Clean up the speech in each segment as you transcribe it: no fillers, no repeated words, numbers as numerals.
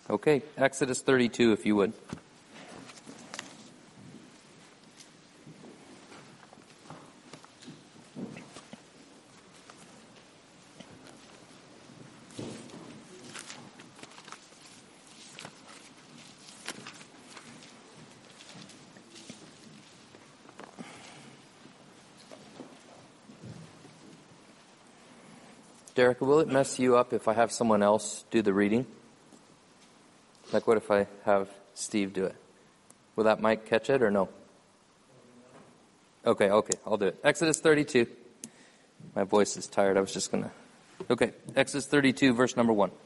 Okay, Exodus 32, if you would. Derek, will it mess you up if I have someone else do the reading? Like what if I have Steve do it? Will that mic catch it or no? Okay, I'll do it. Exodus 32. My voice is tired. I was just going to... Okay, Exodus 32, verse number 1.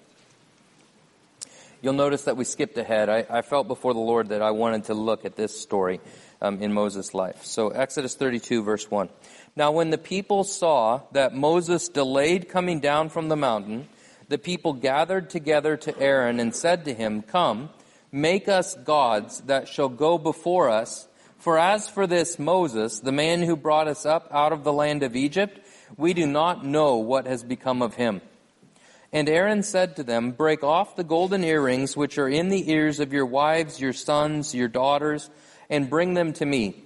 You'll notice that we skipped ahead. I felt before the Lord that I wanted to look at this story in Moses' life. So Exodus 32, verse 1. Now when the people saw that Moses delayed coming down from the mountain, the people gathered together to Aaron and said to him, "Come, make us gods that shall go before us. For as for this Moses, the man who brought us up out of the land of Egypt, we do not know what has become of him." And Aaron said to them, "Break off the golden earrings which are in the ears of your wives, your sons, your daughters, and bring them to me."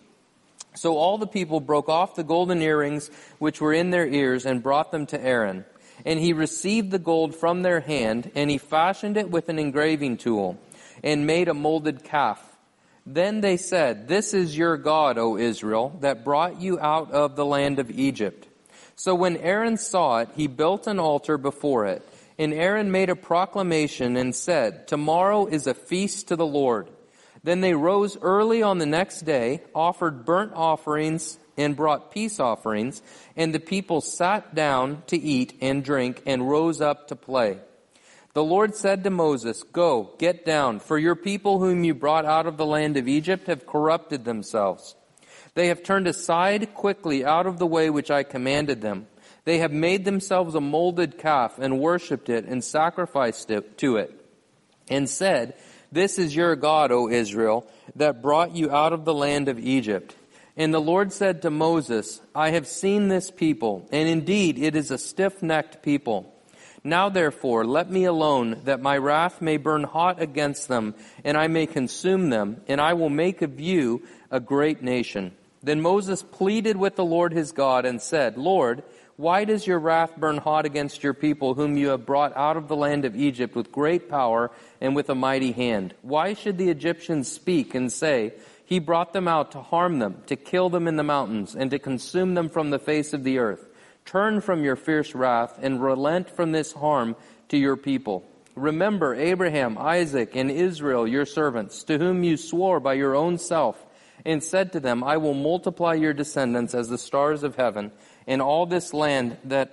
So all the people broke off the golden earrings which were in their ears and brought them to Aaron. And he received the gold from their hand, and he fashioned it with an engraving tool, and made a molded calf. Then they said, "This is your God, O Israel, that brought you out of the land of Egypt." So when Aaron saw it, he built an altar before it. And Aaron made a proclamation and said, "Tomorrow is a feast to the Lord." Then they rose early on the next day, offered burnt offerings, and brought peace offerings, and the people sat down to eat and drink and rose up to play. The Lord said to Moses, "Go, get down, for your people whom you brought out of the land of Egypt have corrupted themselves. They have turned aside quickly out of the way which I commanded them. They have made themselves a molded calf and worshipped it and sacrificed it to it, and said, 'This is your God, O Israel, that brought you out of the land of Egypt.' And the Lord said to Moses, 'I have seen this people, and indeed it is a stiff-necked people. Now therefore let me alone, that my wrath may burn hot against them, and I may consume them, and I will make of you a great nation.' Then Moses pleaded with the Lord his God and said, 'Lord, why does your wrath burn hot against your people whom you have brought out of the land of Egypt with great power and with a mighty hand? Why should the Egyptians speak and say, He brought them out to harm them, to kill them in the mountains, and to consume them from the face of the earth? Turn from your fierce wrath and relent from this harm to your people. Remember Abraham, Isaac, and Israel, your servants, to whom you swore by your own self, and said to them, I will multiply your descendants as the stars of heaven, and all this land that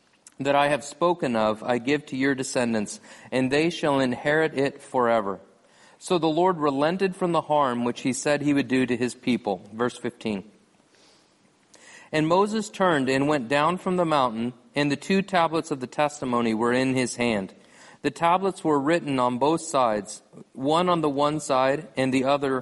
I have spoken of I give to your descendants, and they shall inherit it forever.' So the Lord relented from the harm which he said he would do to his people." Verse 15. And Moses turned and went down from the mountain, and the 2 tablets of the testimony were in his hand. The tablets were written on both sides, one on the one side and the other,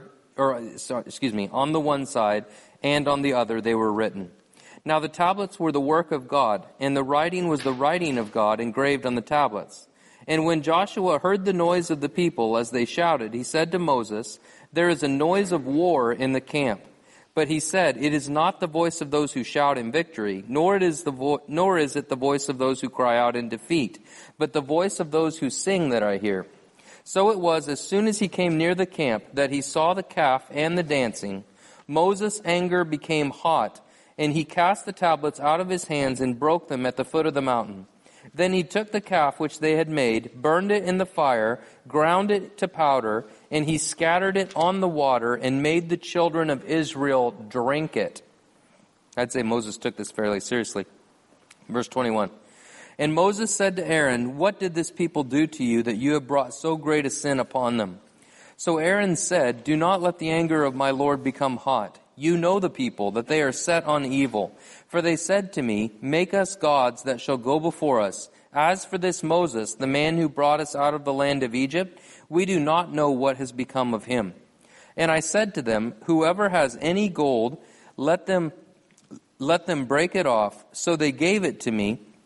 on the one side and on the other they were written. Now the tablets were the work of God, and the writing was the writing of God engraved on the tablets. And when Joshua heard the noise of the people as they shouted, he said to Moses, "There is a noise of war in the camp." But he said, "It is not the voice of those who shout in victory, nor is it the voice of those who cry out in defeat, but the voice of those who sing that I hear." So it was, as soon as he came near the camp, that he saw the calf and the dancing. Moses' anger became hot, and he cast the tablets out of his hands and broke them at the foot of the mountain. Then he took the calf which they had made, burned it in the fire, ground it to powder, and he scattered it on the water and made the children of Israel drink it. I'd say Moses took this fairly seriously. Verse 21. And Moses said to Aaron, "What did this people do to you that you have brought so great a sin upon them?" So Aaron said, "Do not let the anger of my Lord become hot. You know the people, that they are set on evil. For they said to me, 'Make us gods that shall go before us.' As for this Moses, the man who brought us out of the land of Egypt, we do not know what has become of him." And I said to them, "Whoever has any gold, let them break it off." So they gave it to me,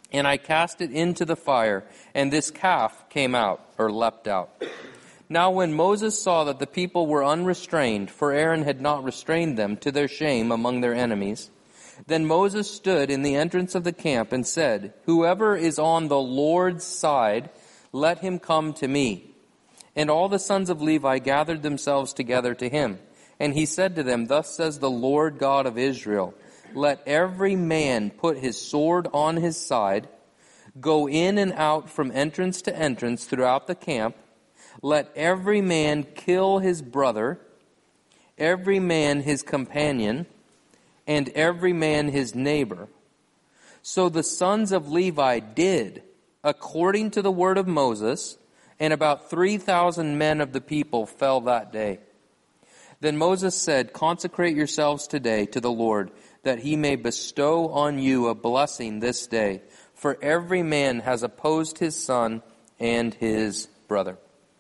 and I cast it into the fire, and this calf came out," or leapt out. Now when Moses saw that the people were unrestrained, for Aaron had not restrained them to their shame among their enemies, then Moses stood in the entrance of the camp and said, "Whoever is on the Lord's side, let him come to me." And all the sons of Levi gathered themselves together to him. And he said to them, "Thus says the Lord God of Israel, let every man put his sword on his side, go in and out from entrance to entrance throughout the camp. Let every man kill his brother, every man his companion, and every man his neighbor." So the sons of Levi did according to the word of Moses, and about 3,000 men of the people fell that day. Then Moses said, "Consecrate yourselves today to the Lord, that he may bestow on you a blessing this day. For every man has opposed his son and his brother."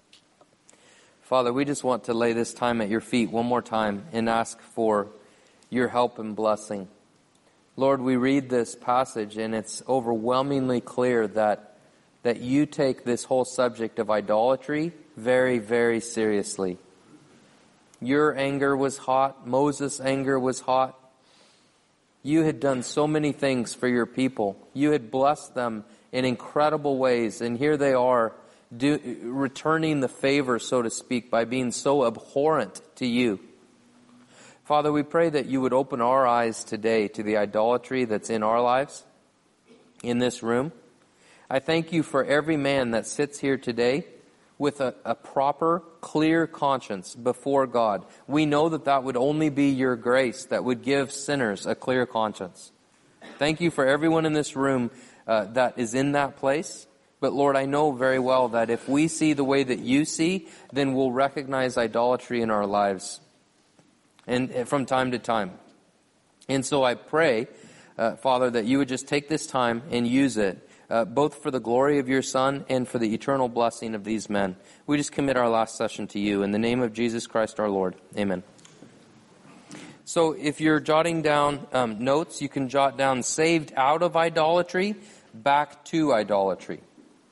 Father, we just want to lay this time at your feet one more time and ask for your help and blessing. Lord, we read this passage and it's overwhelmingly clear that you take this whole subject of idolatry very, very seriously. Your anger was hot. Moses' anger was hot. You had done so many things for your people. You had blessed them in incredible ways. And here they are returning the favor, so to speak, by being so abhorrent to you. Father, we pray that you would open our eyes today to the idolatry that's in our lives, in this room. I thank you for every man that sits here today with a proper, clear conscience before God. We know that would only be your grace that would give sinners a clear conscience. Thank you for everyone in this room that is in that place. But Lord, I know very well that if we see the way that you see, then we'll recognize idolatry in our lives, and from time to time. And so I pray, Father, that you would just take this time and use it, both for the glory of your Son and for the eternal blessing of these men. We just commit our last session to you. In the name of Jesus Christ our Lord. Amen. So if you're jotting down notes, you can jot down "saved out of idolatry, back to idolatry."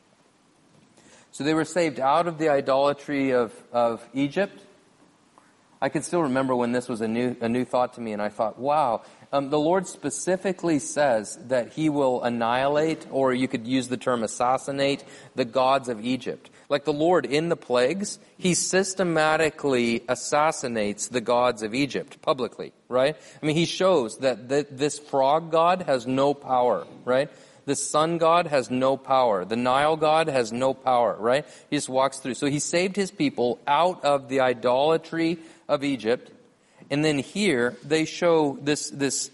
So they were saved out of the idolatry of Egypt. I can still remember when this was a new thought to me, and I thought, wow, the Lord specifically says that he will annihilate, or you could use the term assassinate, the gods of Egypt. Like the Lord in the plagues, he systematically assassinates the gods of Egypt publicly, right? I mean, he shows that this frog god has no power, right? The sun god has no power. The Nile god has no power, right? He just walks through. So he saved his people out of the idolatry of Egypt. And then here they show this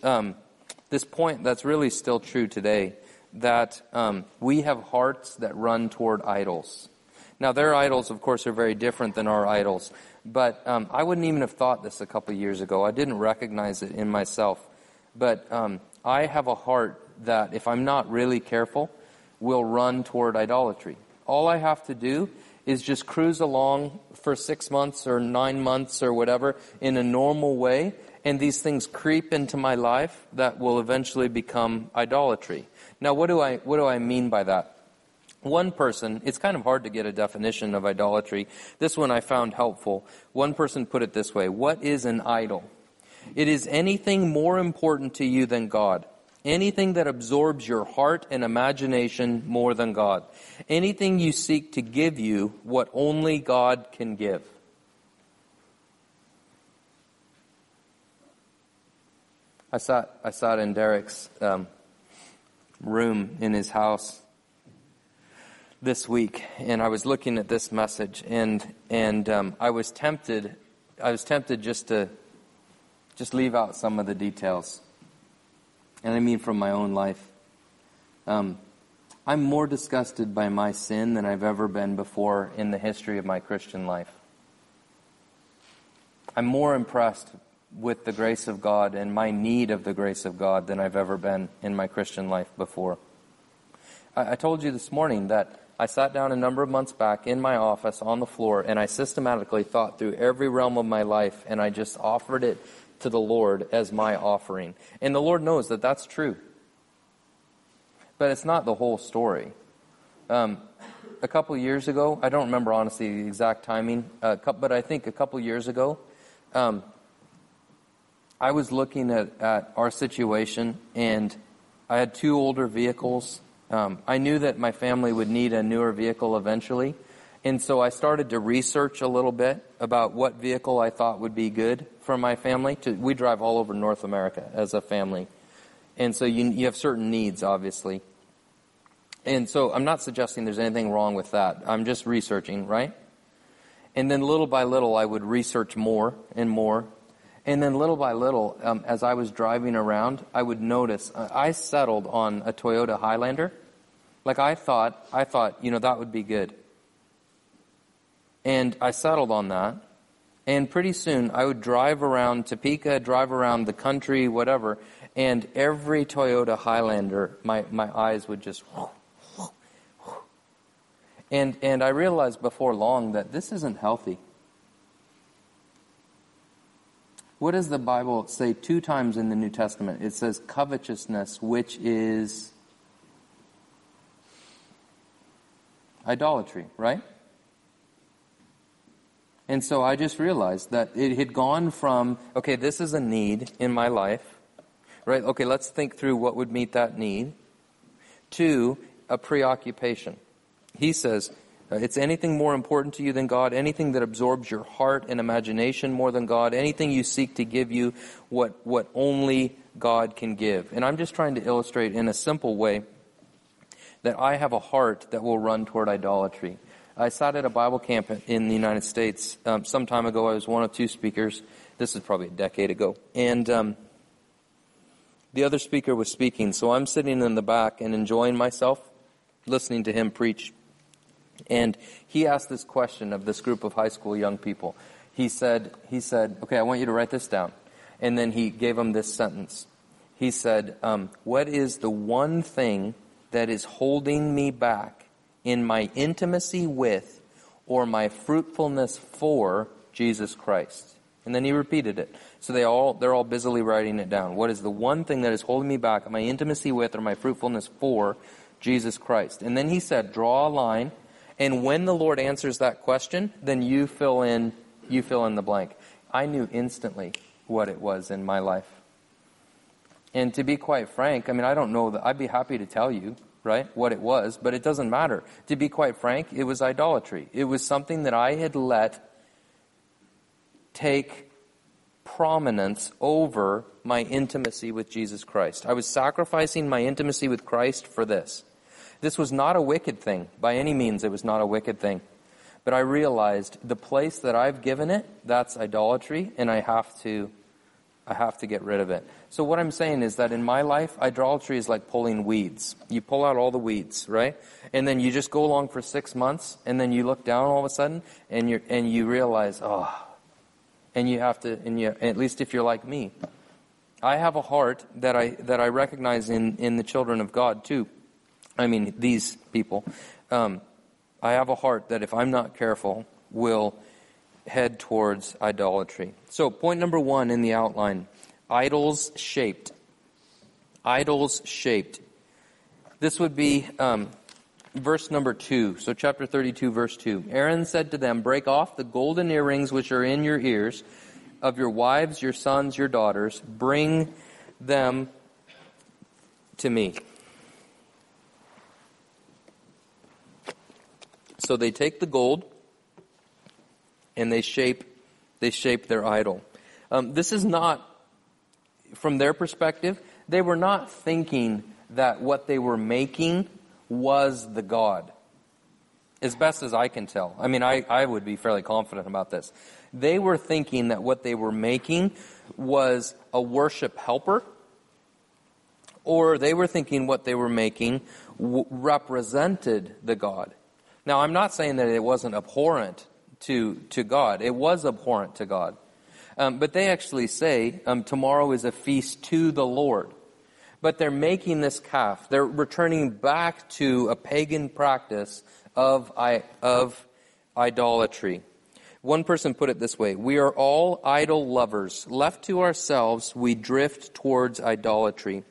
point that's really still true today, that we have hearts that run toward idols. Now their idols, of course, are very different than our idols. But I wouldn't even have thought this a couple years ago. I didn't recognize it in myself. But I have a heart that, if I'm not really careful, will run toward idolatry. All I have to do is just cruise along for 6 months or 9 months or whatever in a normal way, and these things creep into my life that will eventually become idolatry. Now, what do I mean by that? One person, it's kind of hard to get a definition of idolatry. This one I found helpful. One person put it this way: what is an idol? It is anything more important to you than God. Anything that absorbs your heart and imagination more than God. Anything you seek to give you what only God can give. I sat in Derek's room in his house this week, and I was looking at this message, and I was tempted just to leave out some of the details. And I mean from my own life. I'm more disgusted by my sin than I've ever been before in the history of my Christian life. I'm more impressed with the grace of God and my need of the grace of God than I've ever been in my Christian life before. I told you this morning that I sat down a number of months back in my office on the floor, and I systematically thought through every realm of my life, and I just offered it to the Lord as my offering. And the Lord knows that that's true. But it's not the whole story. A couple years ago, I don't remember honestly the exact timing, but I think a couple years ago, I was looking at our situation, and I had 2 older vehicles. I knew that my family would need a newer vehicle eventually, and so I started to research a little bit about what vehicle I thought would be good for my family. We drive all over North America as a family, and so you have certain needs, obviously. And so I'm not suggesting there's anything wrong with that. I'm just researching, right? And then little by little, I would research more and more. And then little by little, as I was driving around, I would notice, I settled on a Toyota Highlander. Like I thought, that would be good. And I settled on that. And pretty soon, I would drive around Topeka, drive around the country, whatever, and every Toyota Highlander, my eyes would just... And I realized before long that this isn't healthy. What does the Bible say 2 times in the New Testament? It says covetousness, which is idolatry, right? And so I just realized that it had gone from, okay, this is a need in my life, right? Okay, let's think through what would meet that need, to a preoccupation. He says, it's anything more important to you than God, anything that absorbs your heart and imagination more than God, anything you seek to give you what only God can give. And I'm just trying to illustrate in a simple way that I have a heart that will run toward idolatry. I sat at a Bible camp in the United States some time ago. I was one of 2 speakers. This is probably a decade ago. And the other speaker was speaking, so I'm sitting in the back and enjoying myself, listening to him preach. And he asked this question of this group of high school young people. He said, okay, I want you to write this down. And then he gave them this sentence. He said, what is the one thing that is holding me back in my intimacy with or my fruitfulness for Jesus Christ? And then he repeated it. So they're all busily writing it down. What is the one thing that is holding me back in my intimacy with or my fruitfulness for Jesus Christ? And then he said, draw a line. And when the Lord answers that question, then you fill in the blank. I knew instantly what it was in my life. And to be quite frank, I mean, I don't know that I'd be happy to tell you, right, what it was, but it doesn't matter. To be quite frank, it was idolatry. It was something that I had let take prominence over my intimacy with Jesus Christ. I was sacrificing my intimacy with Christ for this. This was not a wicked thing. By any means, it was not a wicked thing. But I realized the place that I've given it, that's idolatry, and I have to get rid of it. So what I'm saying is that in my life, idolatry is like pulling weeds. You pull out all the weeds, right? And then you just go along for 6 months, and then you look down all of a sudden, and you realize, and you have to, at least if you're like me, I have a heart that I recognize in the children of God too. I mean, these people. I have a heart that if I'm not careful, will head towards idolatry. So point number 1 in the outline, idols shaped. Idols shaped. This would be verse number 2. So chapter 32, verse 2. Aaron said to them, break off the golden earrings which are in your ears of your wives, your sons, your daughters. Bring them to me. So they take the gold and they shape their idol. This is not, from their perspective, they were not thinking that what they were making was the God. As best as I can tell. I mean, I would be fairly confident about this. They were thinking that what they were making was a worship helper, or they were thinking what they were making represented the God. Now, I'm not saying that it wasn't abhorrent to God. It was abhorrent to God. But they actually say, tomorrow is a feast to the Lord. But they're making this calf. They're returning back to a pagan practice of idolatry. One person put it this way, we are all idol lovers. Left to ourselves, we drift towards idolatry.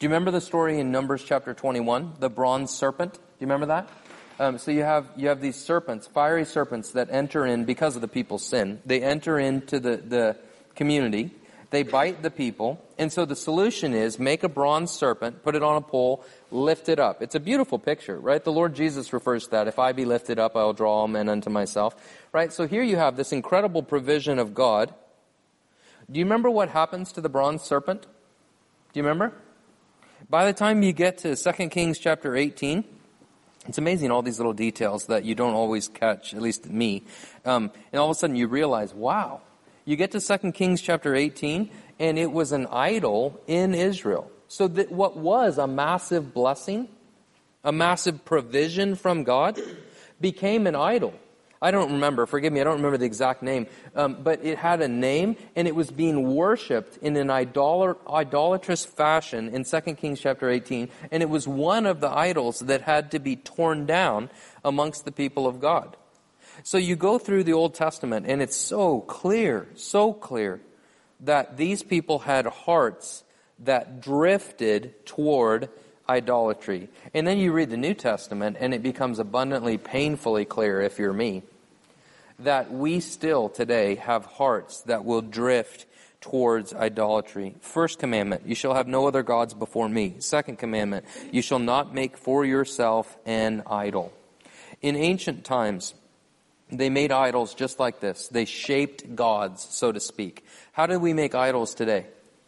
you remember the story in Numbers chapter 21, the bronze serpent? Do you remember that? So you have these serpents, fiery serpents that enter in because of the people's sin. They enter into the community. They bite the people. And so the solution is make a bronze serpent, put it on a pole, lift it up. It's a beautiful picture, right? The Lord Jesus refers to that. If I be lifted up, I will draw all men unto myself. Right? So here you have this incredible provision of God. Do you remember what happens to the bronze serpent? Do you remember? By the time you get to 2 Kings chapter 18, it's amazing all these little details that you don't always catch, at least me. And all of a sudden you realize, wow. You get to 2 Kings chapter 18, and it was an idol in Israel. So that what was a massive blessing, a massive provision from God, became an idol. I don't remember, forgive me, I don't remember the exact name, but it had a name, and it was being worshipped in an idolatrous fashion in 2 Kings chapter 18, and it was one of the idols that had to be torn down amongst the people of God. So you go through the Old Testament, and it's so clear that these people had hearts that drifted toward idolatry. And then you read the New Testament, and it becomes abundantly, painfully clear, if you're me, that we still today have hearts that will drift towards idolatry. First commandment, you shall have no other gods before me. Second commandment, you shall not make for yourself an idol. In ancient times, they made idols just like this. They shaped gods, so to speak. How do we make idols today?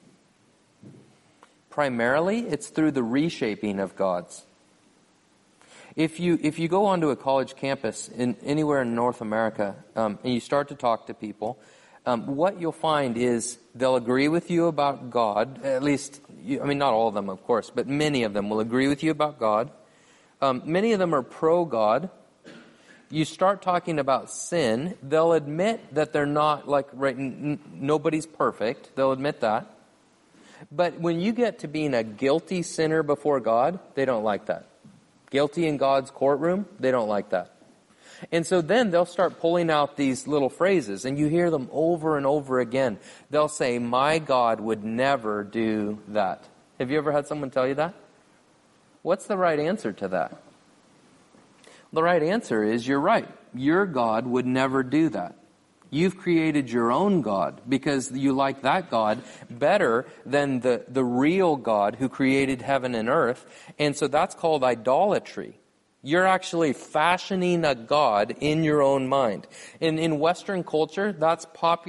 Primarily, it's through the reshaping of gods. If you go onto a college campus anywhere in North America, and you start to talk to people, what you'll find is they'll agree with you about God. At least, not all of them, of course, but many of them will agree with you about God. Many of them are pro-God. You start talking about sin, they'll admit that they're not nobody's perfect. They'll admit that. But when you get to being a guilty sinner before God, they don't like that. Guilty in God's courtroom, they don't like that. And so then they'll start pulling out these little phrases, and you hear them over and over again. They'll say, my God would never do that. Have you ever had someone tell you that? What's the right answer to that? The right answer is you're right. Your God would never do that. You've created your own God because you like that God better than the real God who created heaven and earth. And so that's called idolatry. You're actually fashioning a God in your own mind. And in Western culture, that's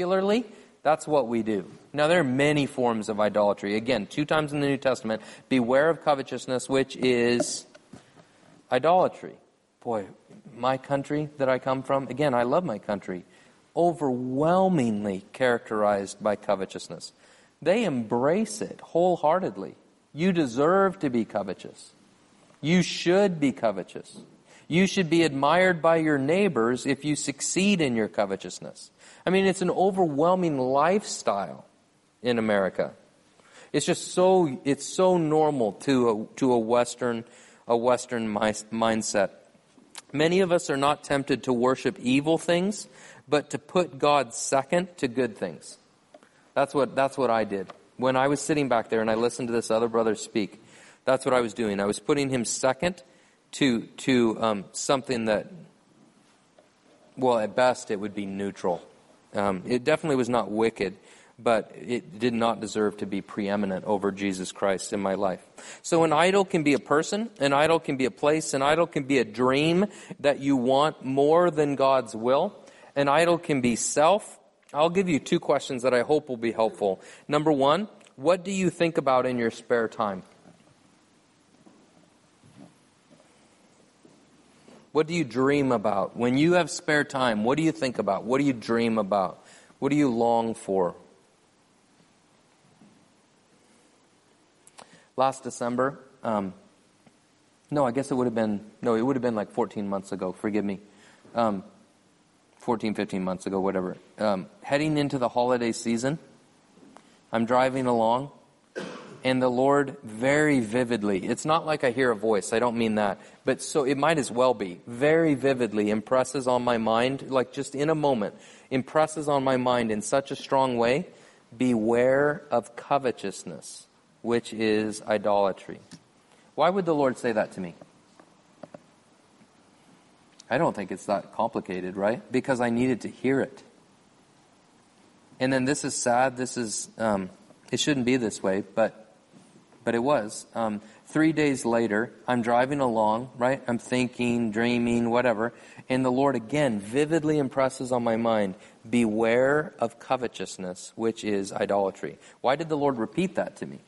what we do. Now, there are many forms of idolatry. Again, 2 times in the New Testament, beware of covetousness, which is idolatry. Boy, my country that I come from, again, I love my country, overwhelmingly characterized by covetousness. They embrace it wholeheartedly. You deserve to be covetous. You should be covetous. You should be admired by your neighbors if you succeed in your covetousness. It's an overwhelming lifestyle in America. It's so normal to a Western mindset. Many of us are not tempted to worship evil things, but to put God second to good things. That's what I did. When I was sitting back there and I listened to this other brother speak, that's what I was doing. I was putting him second to something that, well, at best it would be neutral. It definitely was not wicked, but it did not deserve to be preeminent over Jesus Christ in my life. So an idol can be a person, an idol can be a place, an idol can be a dream that you want more than God's will. An idol can be self. I'll give you 2 questions that I hope will be helpful. Number 1, what do you think about in your spare time? What do you dream about? When you have spare time, what do you think about? What do you dream about? What do you long for? Last December, it would have been like 14 months ago, forgive me. 14, 15 months ago, whatever. Heading into the holiday season, I'm driving along, and the Lord very vividly, it's not like I hear a voice, I don't mean that, but so it might as well be, very vividly impresses on my mind, like just in a moment, impresses on my mind in such a strong way, beware of covetousness which is idolatry. Why would the Lord say that to me? I don't think it's that complicated, right? Because I needed to hear it. And then this is sad. This is, it shouldn't be this way, but it was. 3 days later, I'm driving along, right? I'm thinking, dreaming, whatever. And the Lord again vividly impresses on my mind, beware of covetousness, which is idolatry. Why did the Lord repeat that to me?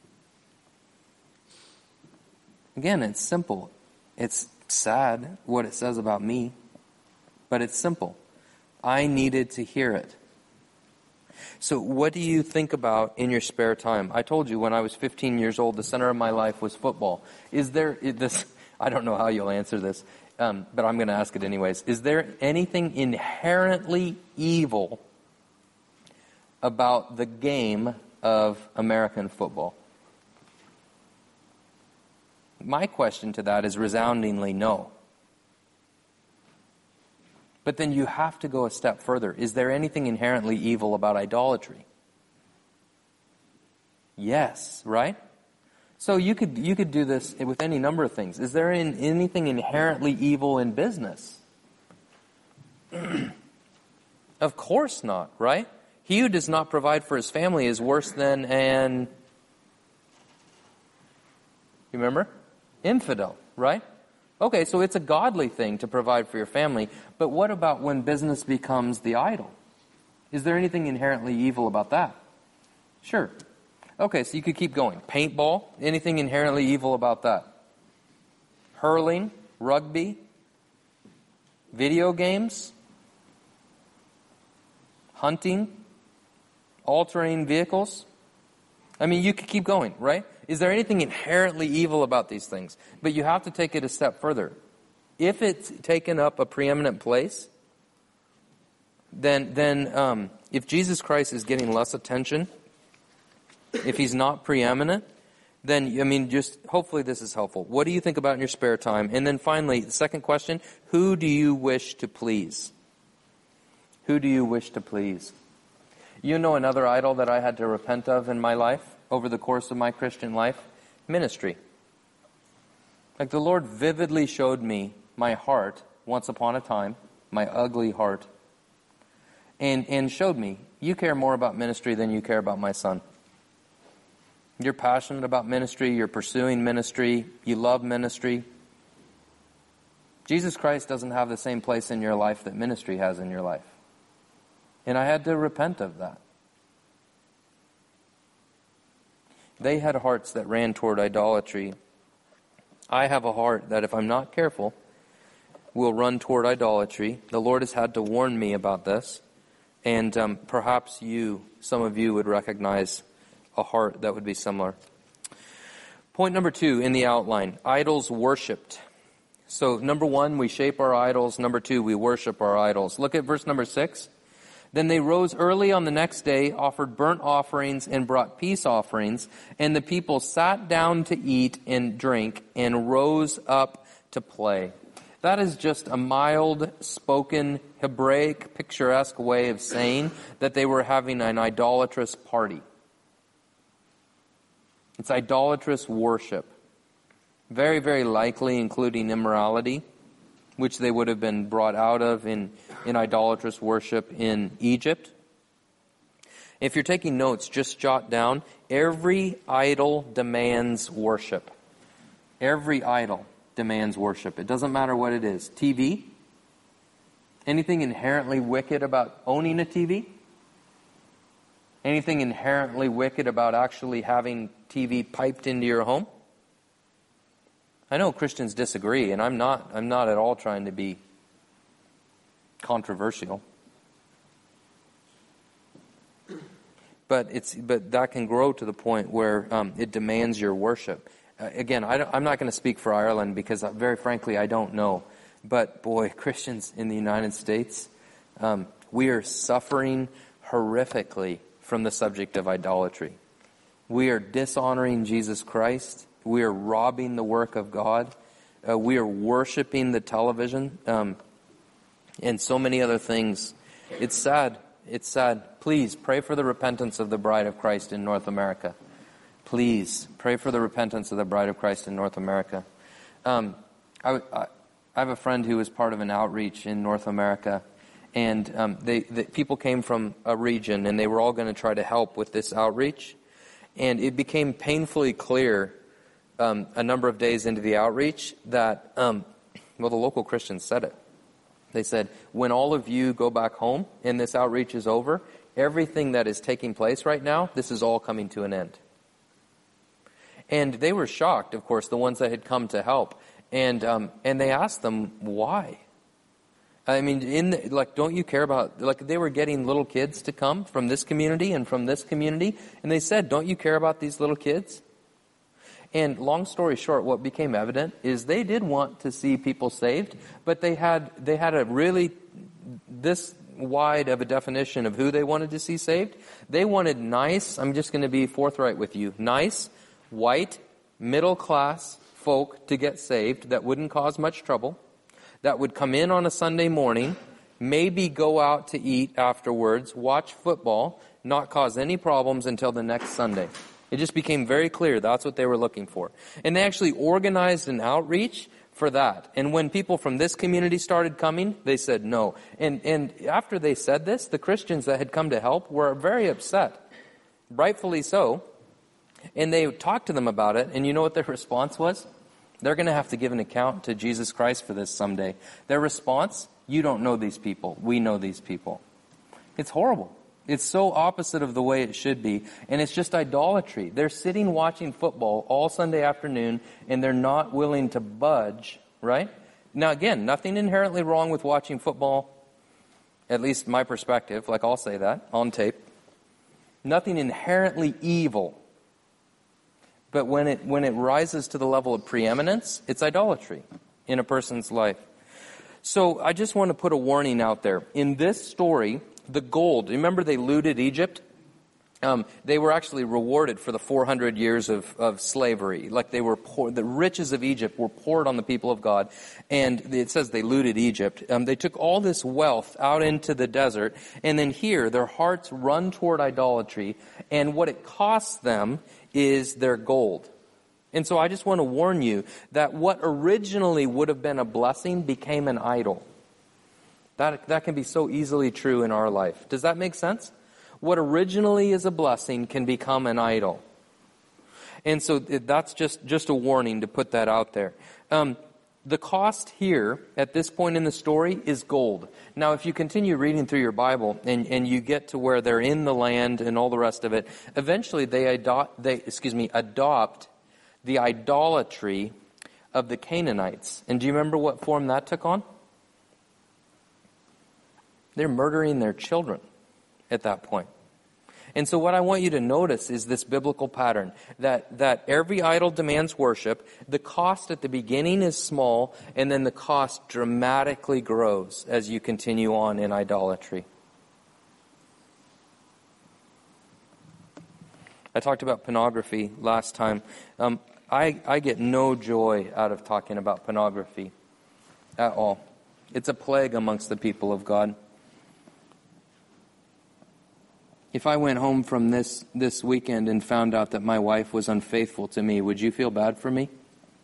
Again, it's simple. It's sad what it says about me, but it's simple. I needed to hear it. So what do you think about in your spare time? I told you when I was 15 years old, the center of my life was football. Is there this? I don't know how you'll answer this, but I'm going to ask it anyways. Is there anything inherently evil about the game of American football? My question to that is resoundingly no. But then you have to go a step further. Is there anything inherently evil about idolatry? Yes, right? So you could do this with any number of things. Is there anything inherently evil in business? Of course not, right? He who does not provide for his family is worse than an, you remember? Infidel, right? Okay, so it's a godly thing to provide for your family, but what about when business becomes the idol? Is there anything inherently evil about that? Sure. Okay, so you could keep going. Paintball, anything inherently evil about that? Hurling, rugby, video games, hunting, all-terrain vehicles. I mean, you could keep going, right? Is there anything inherently evil about these things? But you have to take it a step further. If it's taken up a preeminent place, then if Jesus Christ is getting less attention, if he's not preeminent, then, I mean, just hopefully this is helpful. What do you think about in your spare time? And then finally, the second question, who do you wish to please? Who do you wish to please? You know another idol that I had to repent of in my life over the course of my Christian life? Ministry. Like the Lord vividly showed me my heart once upon a time, my ugly heart, and showed me, you care more about ministry than you care about my son. You're passionate about ministry, you're pursuing ministry, you love ministry. Jesus Christ doesn't have the same place in your life that ministry has in your life. And I had to repent of that. They had hearts that ran toward idolatry. I have a heart that, if I'm not careful, will run toward idolatry. The Lord has had to warn me about this. And perhaps some of you would recognize a heart that would be similar. Point number 2 in the outline, idols worshipped. So number 1, we shape our idols. Number 2, we worship our idols. Look at verse number 6. Then they rose early on the next day, offered burnt offerings, and brought peace offerings. And the people sat down to eat and drink, and rose up to play. That is just a mild spoken Hebraic picturesque way of saying that they were having an idolatrous party. It's idolatrous worship. Very, very likely including immorality, which they would have been brought out of in idolatrous worship in Egypt. If you're taking notes, just jot down, every idol demands worship. Every idol demands worship. It doesn't matter what it is. TV? Anything inherently wicked about owning a TV? Anything inherently wicked about actually having TV piped into your home? I know Christians disagree, and I'm not at all trying to be controversial. But that can grow to the point where it demands your worship. Again, I'm not going to speak for Ireland because, very frankly, I don't know. But boy, Christians in the United States, we are suffering horrifically from the subject of idolatry. We are dishonoring Jesus Christ. We are robbing the work of God. We are worshiping the television and so many other things. It's sad. It's sad. Please pray for the repentance of the bride of Christ in North America. Please pray for the repentance of the Bride of Christ in North America. I have a friend who was part of an outreach in North America, and people came from a region, and they were all going to try to help with this outreach. And it became painfully clear a number of days into the outreach that, the local Christians said it. They said, when all of you go back home and this outreach is over, everything that is taking place right now, this is all coming to an end. And they were shocked, of course, the ones that had come to help. And they asked them, why? I mean, don't you care about, they were getting little kids to come from this community and from this community. And they said, don't you care about these little kids? And long story short, what became evident is they did want to see people saved, but they had a really, this wide of a definition of who they wanted to see saved. They wanted nice, I'm just going to be forthright with you, nice, white, middle-class folk to get saved that wouldn't cause much trouble, that would come in on a Sunday morning, maybe go out to eat afterwards, watch football, not cause any problems until the next Sunday. It just became very clear that's what they were looking for. And they actually organized an outreach for that. And when people from this community started coming, they said no. And after they said this, the Christians that had come to help were very upset. Rightfully so. And they talked to them about it, and you know what their response was? They're going to have to give an account to Jesus Christ for this someday. Their response, you don't know these people. We know these people. It's horrible. It's so opposite of the way it should be, and it's just idolatry. They're sitting watching football all Sunday afternoon, and they're not willing to budge, right? Now again, nothing inherently wrong with watching football, at least my perspective, I'll say that on tape. Nothing inherently evil. But when it rises to the level of preeminence, it's idolatry in a person's life. So I just want to put a warning out there. In this story, the gold, remember they looted Egypt? They were actually rewarded for the 400 years of slavery. They were poor, the riches of Egypt were poured on the people of God. And it says they looted Egypt. They took all this wealth out into the desert. And then here, their hearts run toward idolatry. And what it costs them is their gold. And so I just want to warn you that what originally would have been a blessing became an idol. That can be so easily true in our life. Does that make sense? What originally is a blessing can become an idol. And so that's just a warning to put that out there. The cost here, at this point in the story, is gold. Now, if you continue reading through your Bible and you get to where they're in the land and all the rest of it, eventually they adopt the idolatry of the Canaanites. And do you remember what form that took on? They're murdering their children at that point. And so what I want you to notice is this biblical pattern, that every idol demands worship. The cost at the beginning is small, and then the cost dramatically grows as you continue on in idolatry. I talked about pornography last time. I get no joy out of talking about pornography at all. It's a plague amongst the people of God. If I went home from this weekend and found out that my wife was unfaithful to me, would you feel bad for me?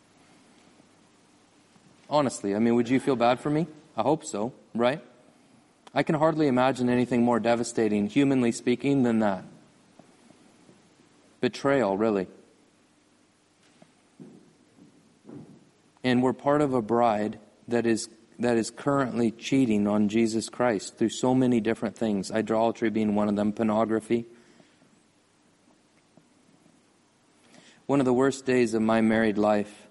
Honestly, would you feel bad for me? I hope so, right? I can hardly imagine anything more devastating, humanly speaking, than that. Betrayal, really. And we're part of a bride that is currently cheating on Jesus Christ through so many different things, idolatry being one of them, pornography. One of the worst days of my married life,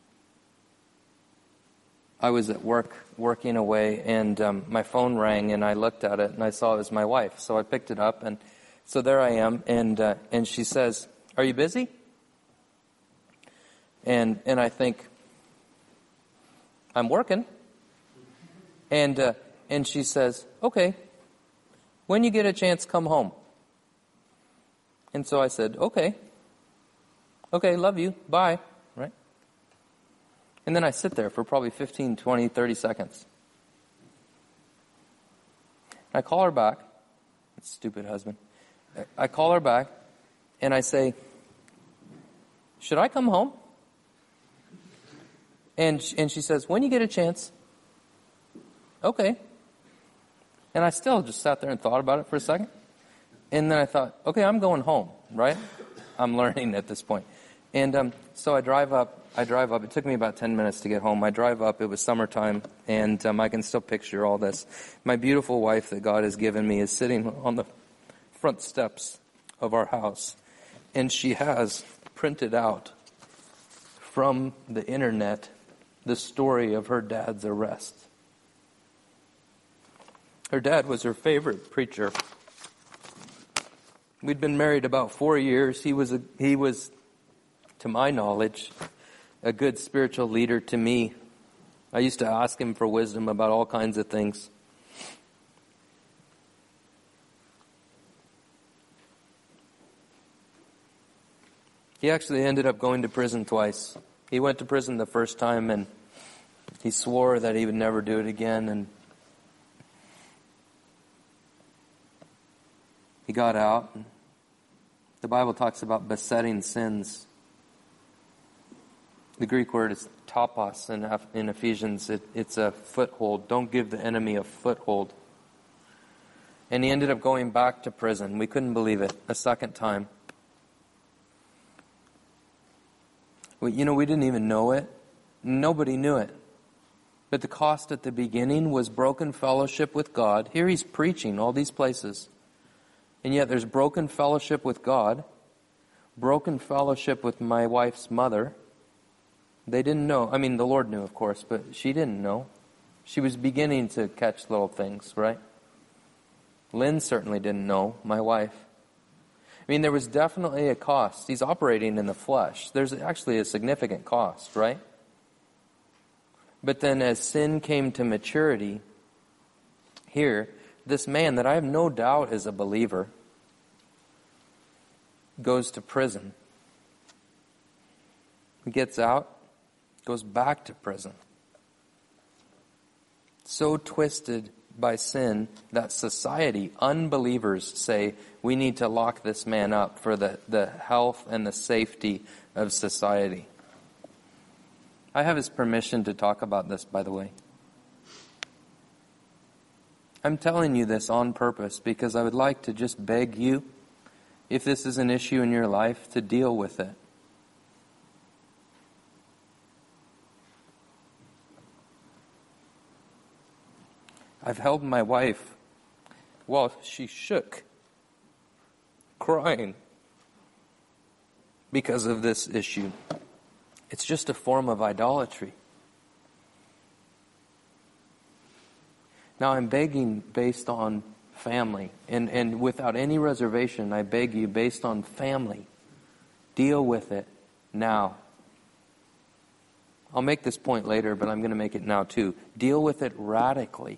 I was at work, working away, and my phone rang, and I looked at it, and I saw it was my wife. So I picked it up, and so there I am, and she says, "Are you busy?" And I think, "I'm working." And she says, "Okay, when you get a chance, come home." And so I said, okay, love you, bye, right? And then I sit there for probably 15, 20, 30 seconds. I call her back. Stupid husband. I call her back, and I say, should I come home? And she says, when you get a chance. Okay. And I still just sat there and thought about it for a second. And then I thought, okay, I'm going home, right? I'm learning at this point. And so I drive up. It took me about 10 minutes to get home. I drive up. It was summertime, and I can still picture all this. My beautiful wife that God has given me is sitting on the front steps of our house, and she has printed out from the internet the story of her dad's arrest. Her dad was her favorite preacher. We'd been married about 4 years. He was, to my knowledge, a good spiritual leader to me. I used to ask him for wisdom about all kinds of things. He actually ended up going to prison twice. He went to prison the first time and he swore that he would never do it again, and he got out. The Bible talks about besetting sins. The Greek word is topos in Ephesians. It's a foothold. Don't give the enemy a foothold. And he ended up going back to prison. We couldn't believe it. A second time. We didn't even know it. Nobody knew it. But the cost at the beginning was broken fellowship with God. Here he's preaching all these places. And yet there's broken fellowship with God. Broken fellowship with my wife's mother. They didn't know. I mean, the Lord knew, of course, but she didn't know. She was beginning to catch little things, right? Lynn certainly didn't know, my wife. I mean, there was definitely a cost. He's operating in the flesh. There's actually a significant cost, right? But then as sin came to maturity, here, this man that I have no doubt is a believer goes to prison. He gets out, goes back to prison. So twisted by sin that society, unbelievers say, we need to lock this man up for the health and the safety of society. I have his permission to talk about this, by the way. I'm telling you this on purpose because I would like to just beg you, if this is an issue in your life, to deal with it. I've held my wife while she shook, crying because of this issue. It's just a form of idolatry. Now I'm begging based on family, and without any reservation, I beg you based on family, deal with it now. I'll make this point later, but I'm going to make it now too. Deal with it radically.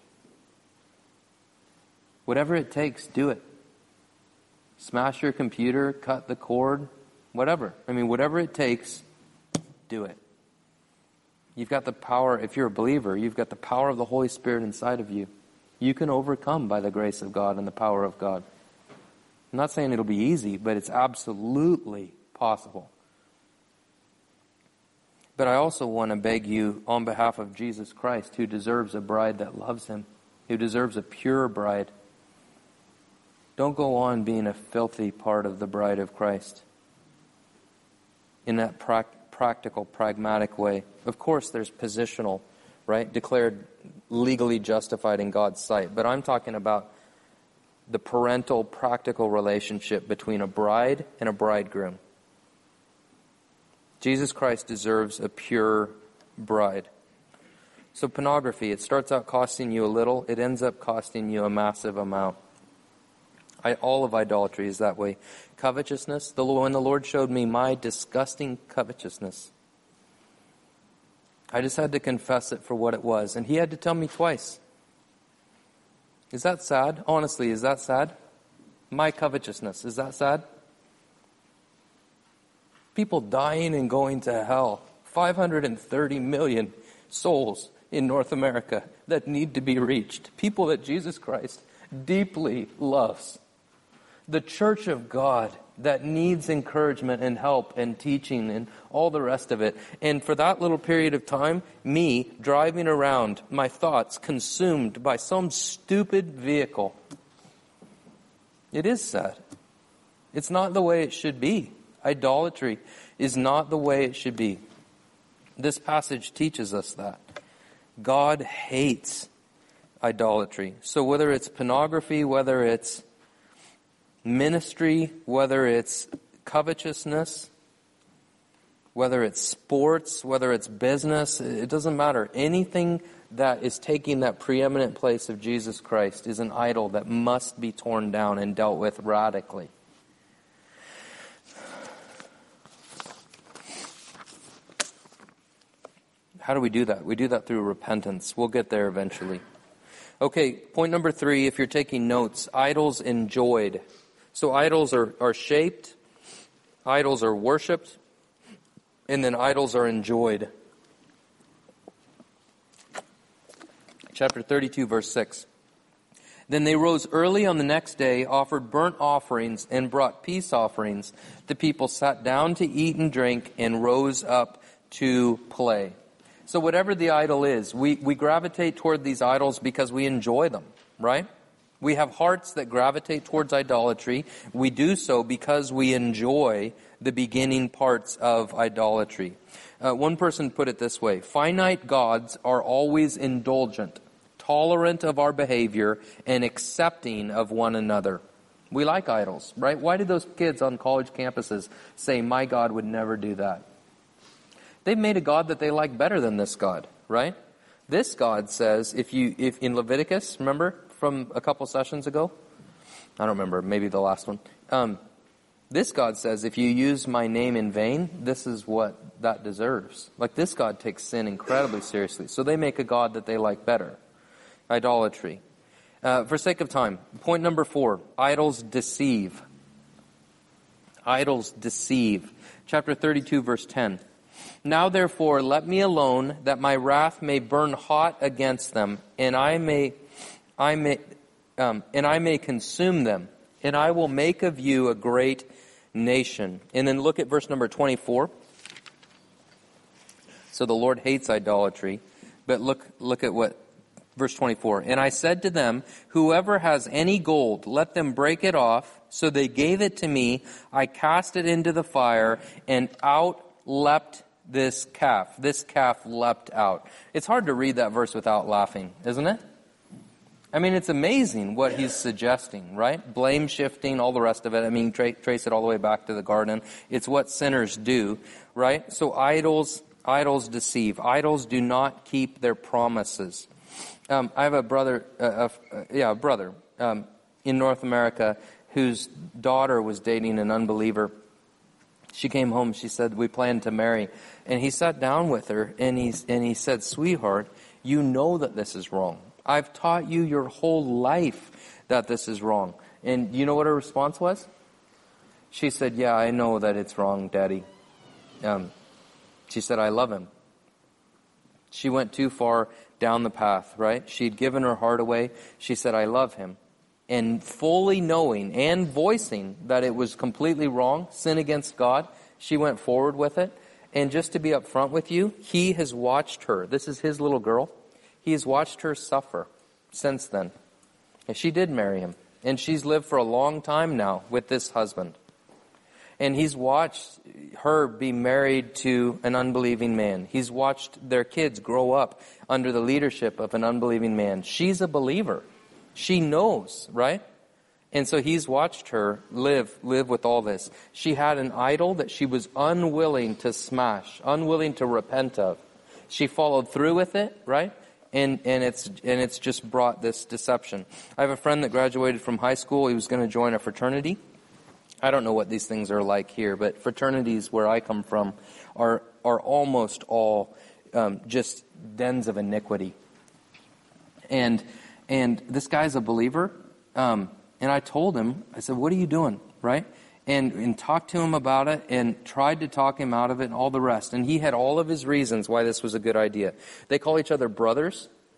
Whatever it takes, do it. Smash your computer, cut the cord, whatever. Whatever it takes, do it. You've got the power, if you're a believer, you've got the power of the Holy Spirit inside of you. You can overcome by the grace of God and the power of God. I'm not saying it'll be easy, but it's absolutely possible. But I also want to beg you on behalf of Jesus Christ, who deserves a bride that loves Him, who deserves a pure bride. Don't go on being a filthy part of the bride of Christ in that practical, pragmatic way. Of course, there's positional, right? Declared legally justified in God's sight. But I'm talking about the parental, practical relationship between a bride and a bridegroom. Jesus Christ deserves a pure bride. So pornography, it starts out costing you a little, it ends up costing you a massive amount. All of idolatry is that way. Covetousness, when the Lord showed me my disgusting covetousness, I just had to confess it for what it was. And He had to tell me twice. Is that sad? Honestly, is that sad? My covetousness, is that sad? People dying and going to hell. 530 million souls in North America that need to be reached. People that Jesus Christ deeply loves. The church of God that needs encouragement and help and teaching and all the rest of it. And for that little period of time, me driving around, my thoughts consumed by some stupid vehicle. It is sad. It's not the way it should be. Idolatry is not the way it should be. This passage teaches us that. God hates idolatry. So whether it's pornography, whether it's ministry, whether it's covetousness, whether it's sports, whether it's business, it doesn't matter. Anything that is taking that preeminent place of Jesus Christ is an idol that must be torn down and dealt with radically. How do we do that? We do that through repentance. We'll get there eventually. Okay, point number 3, if you're taking notes, idols enjoyed. So idols are shaped, idols are worshipped, and then idols are enjoyed. Chapter 32, verse 6. Then they rose early on the next day, offered burnt offerings, and brought peace offerings. The people sat down to eat and drink, and rose up to play. So whatever the idol is, we gravitate toward these idols because we enjoy them, right? We have hearts that gravitate towards idolatry. We do so because we enjoy the beginning parts of idolatry. One person put it this way: finite gods are always indulgent, tolerant of our behavior, and accepting of one another. We like idols, right? Why did those kids on college campuses say, "My God would never do that"? They've made a God that they like better than this God, right? This God says, if in Leviticus, remember from a couple sessions ago? I don't remember, maybe the last one. This God says, if you use my name in vain, this is what that deserves. Like, this God takes sin incredibly seriously. So they make a God that they like better. Idolatry. For sake of time, point number 4, idols deceive. Idols deceive. Chapter 32, verse 10. Now therefore let me alone, that my wrath may burn hot against them, and I may consume them, and I will make of you a great nation. And then look at verse number 24. So the Lord hates idolatry, but look at what verse 24. And I said to them, whoever has any gold, let them break it off. So they gave it to me. I cast it into the fire, and out leapt this calf. This calf leapt out. It's hard to read that verse without laughing, isn't it? I mean, it's amazing what he's suggesting, right? Blame shifting, all the rest of it. I mean, trace it all the way back to the garden. It's what sinners do, right? So idols deceive. Idols do not keep their promises. I have a brother, in North America whose daughter was dating an unbeliever. She came home, she said, we plan to marry. And he sat down with her and he said, sweetheart, you know that this is wrong. I've taught you your whole life that this is wrong. And you know what her response was? She said, yeah, I know that it's wrong, Daddy. She said, I love him. She went too far down the path, right? She'd given her heart away. She said, I love him. And fully knowing and voicing that it was completely wrong, sin against God, she went forward with it. And just to be upfront with you, he has watched her. This is his little girl. He has watched her suffer since then. And she did marry him. And she's lived for a long time now with this husband. And he's watched her be married to an unbelieving man. He's watched their kids grow up under the leadership of an unbelieving man. She's a believer. She knows, right? And so he's watched her live with all this. She had an idol that she was unwilling to smash, unwilling to repent of. She followed through with it, right? And it's just brought this deception. I have a friend that graduated from high school. He was going to join a fraternity. I don't know what these things are like here, but fraternities where I come from are almost all just dens of iniquity. And this guy's a believer. And I told him, I said, what are you doing? Right? And talked to him about it and tried to talk him out of it and all the rest. And he had all of his reasons why this was a good idea. They call each other brothers,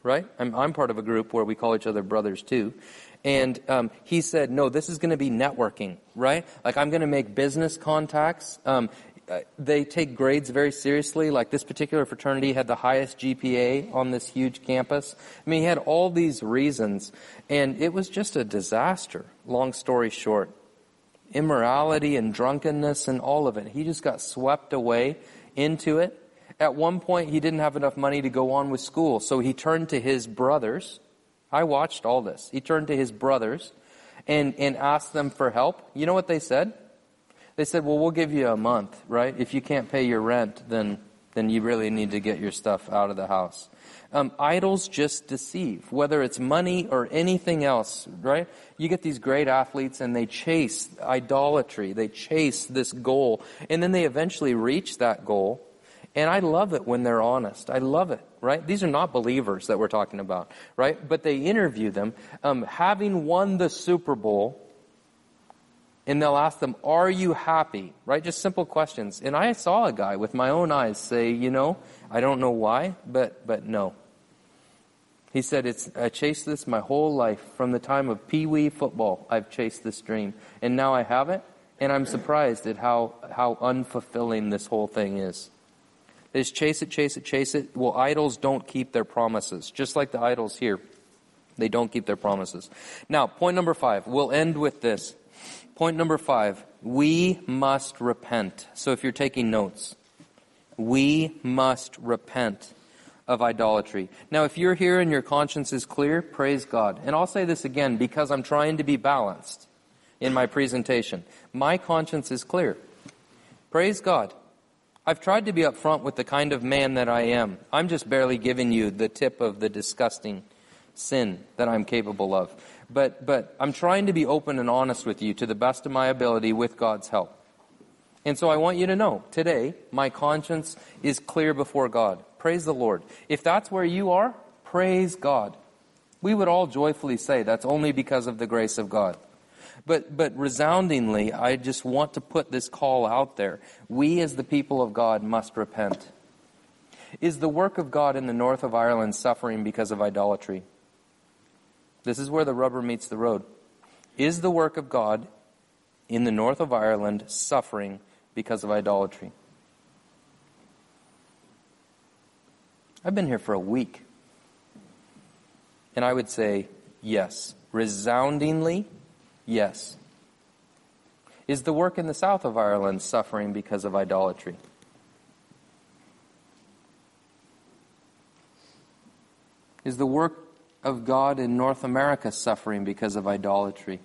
right? I'm part of a group where we call each other brothers too. And he said, no, this is going to be networking, right? Like, I'm going to make business contacts. They take grades very seriously. Like, this particular fraternity had the highest GPA on this huge campus. I mean, he had all these reasons, and it was just a disaster, long story short. Immorality and drunkenness and all of it. He just got swept away into it. At one point, he didn't have enough money to go on with school, so he turned to his brothers. I watched all this. He turned to his brothers and asked them for help. You know what they said? They said, well, we'll give you a month, right? If you can't pay your rent, then you really need to get your stuff out of the house. Idols just deceive, whether it's money or anything else, right? You get these great athletes and they chase idolatry. They chase this goal, and then they eventually reach that goal. And I love it when they're honest. I love it, right? These are not believers that we're talking about, right? But they interview them, having won the Super Bowl, and they'll ask them, are you happy? Right? Just simple questions. And I saw a guy with my own eyes say, I don't know why, but no. He said, I chased this my whole life. From the time of Pee-wee football, I've chased this dream. And now I have it, and I'm surprised at how unfulfilling this whole thing is. They just chase it, chase it, chase it. Well, idols don't keep their promises. Just like the idols here. They don't keep their promises. Now, point number 5. We'll end with this. Point number 5. We must repent. So if you're taking notes, we must repent of idolatry. Now, if you're here and your conscience is clear, praise God. And I'll say this again because I'm trying to be balanced in my presentation. My conscience is clear. Praise God. I've tried to be upfront with the kind of man that I am. I'm just barely giving you the tip of the disgusting sin that I'm capable of. But I'm trying to be open and honest with you to the best of my ability with God's help. And so I want you to know, today, my conscience is clear before God. Praise the Lord. If that's where you are, praise God. We would all joyfully say that's only because of the grace of God. But resoundingly, I just want to put this call out there. We as the people of God must repent. Is the work of God in the north of Ireland suffering because of idolatry? This is where the rubber meets the road. Is the work of God in the north of Ireland suffering because of idolatry? I've been here for a week. And I would say yes. Resoundingly, yes. Is the work in the south of Ireland suffering because of idolatry? Is the work of God in North America suffering because of idolatry?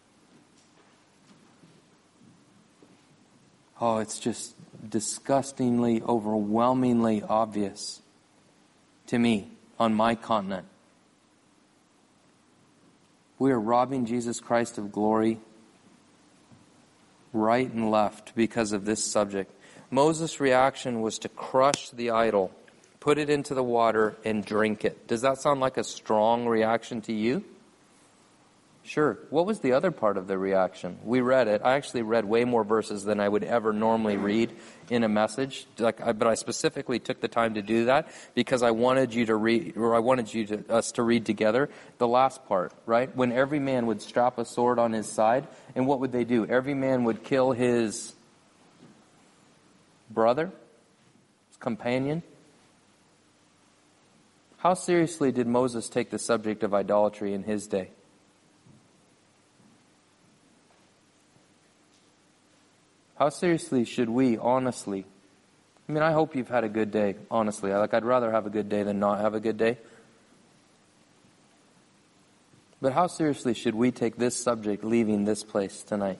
Oh, it's just disgustingly, overwhelmingly obvious to me on my continent. We are robbing Jesus Christ of glory right and left because of this subject. Moses' reaction was to crush the idol, put it into the water, and drink it. Does that sound like a strong reaction to you? Sure. What was the other part of the reaction? We read it. I actually read way more verses than I would ever normally read in a message. But I specifically took the time to do that because I wanted you to read, or I wanted us to read together the last part, right? When every man would strap a sword on his side, and what would they do? Every man would kill his brother, his companion. How seriously did Moses take the subject of idolatry in his day? How seriously should we, honestly? I mean, I hope you've had a good day, honestly. I'd rather have a good day than not have a good day. But how seriously should we take this subject leaving this place tonight?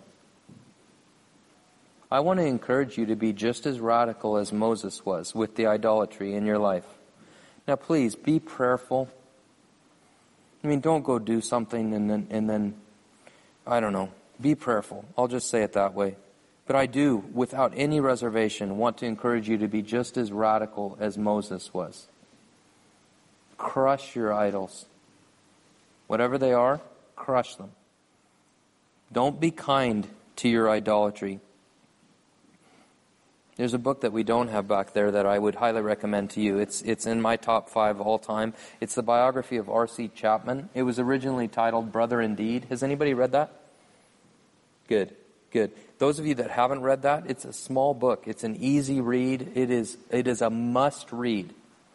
I want to encourage you to be just as radical as Moses was with the idolatry in your life. Now, please, be prayerful. I mean, don't go do something and then, I don't know, be prayerful. I'll just say it that way. But I do, without any reservation, want to encourage you to be just as radical as Moses was. Crush your idols. Whatever they are, crush them. Don't be kind to your idolatry. There's a book that we don't have back there that I would highly recommend to you. It's in my top 5 all time. It's the biography of R.C. Chapman. It was originally titled Brother Indeed. Has anybody read that? Good. Those of you that haven't read that, it's a small book. It's an easy read. It is a must read.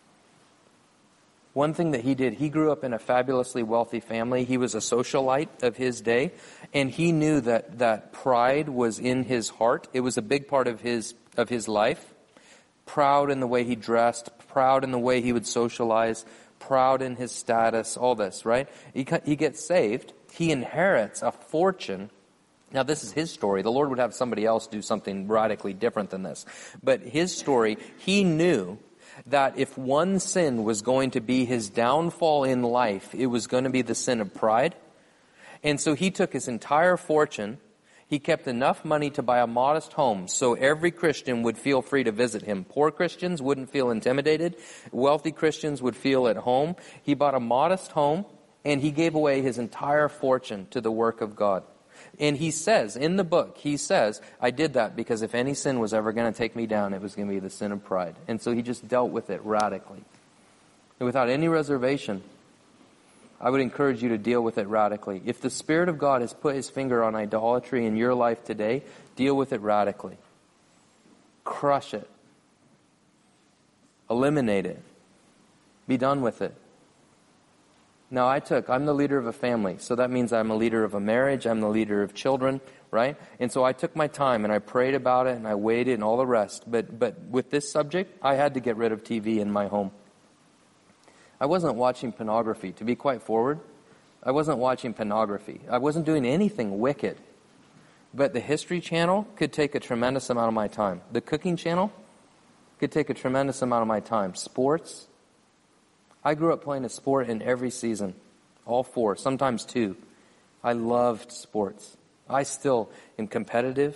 One thing that he did, he grew up in a fabulously wealthy family. He was a socialite of his day, and he knew that pride was in his heart. It was a big part of his life. Proud in the way he dressed, proud in the way he would socialize, proud in his status, all this, right? He gets saved. He inherits a fortune. Now, this is his story. The Lord would have somebody else do something radically different than this. But his story, he knew that if one sin was going to be his downfall in life, it was going to be the sin of pride. And so he took his entire fortune. He kept enough money to buy a modest home so every Christian would feel free to visit him. Poor Christians wouldn't feel intimidated. Wealthy Christians would feel at home. He bought a modest home, and he gave away his entire fortune to the work of God. And he says, in the book, I did that because if any sin was ever going to take me down, it was going to be the sin of pride. And so he just dealt with it radically. And without any reservation, I would encourage you to deal with it radically. If the Spirit of God has put His finger on idolatry in your life today, deal with it radically. Crush it. Eliminate it. Be done with it. Now, I'm the leader of a family, so that means I'm a leader of a marriage, I'm the leader of children, right? And so I took my time and I prayed about it and I waited and all the rest. But with this subject, I had to get rid of TV in my home. I wasn't watching pornography, to be quite forward. I wasn't watching pornography. I wasn't doing anything wicked. But the History Channel could take a tremendous amount of my time. The Cooking Channel could take a tremendous amount of my time. Sports. I grew up playing a sport in every season, all 4, sometimes 2. I loved sports. I still am competitive.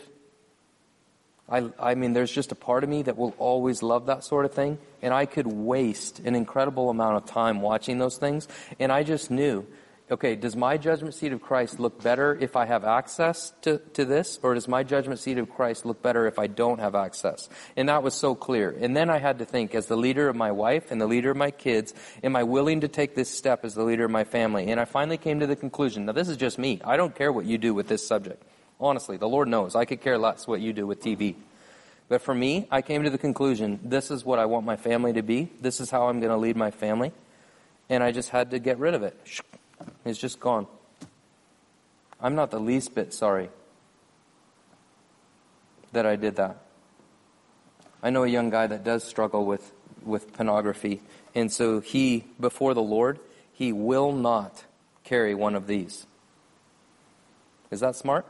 I mean, there's just a part of me that will always love that sort of thing, and I could waste an incredible amount of time watching those things, and I just knew, okay, does my judgment seat of Christ look better if I have access to this, or does my judgment seat of Christ look better if I don't have access? And that was so clear. And then I had to think, as the leader of my wife and the leader of my kids, am I willing to take this step as the leader of my family? And I finally came to the conclusion, now this is just me. I don't care what you do with this subject. Honestly, the Lord knows. I could care less what you do with TV. But for me, I came to the conclusion, this is what I want my family to be. This is how I'm going to lead my family. And I just had to get rid of it. It's just gone. I'm not the least bit sorry that I did that. I know a young guy that does struggle with pornography. And so he, before the Lord, he will not carry one of these. Is that smart?